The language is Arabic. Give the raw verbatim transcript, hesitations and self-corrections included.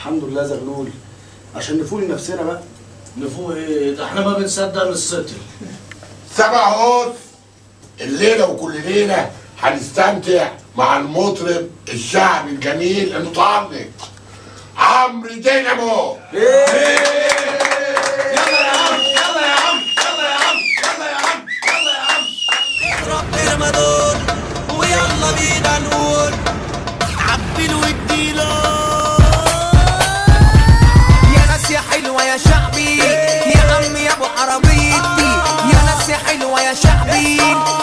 الحمد لله زغلول، عشان نفوق لنفسنا بقى. نفوق ايه؟ ده احنا ما بنصدق نسطل. سبع هوس الليله وكل ليله هنستمتع مع المطرب الشعبي الجميل المتألق عمرو دينامو. يلا يا عم، يلا يا عم، يلا يا عم، يلا يا عم، يلا يا عم. اضرب رمضان ويلا بينا نقول عبلوا واديله يا ناس يا حلوه يا شعبي، يا عم يا ابو عربيتي، يا ناس يا حلوه يا شعبي.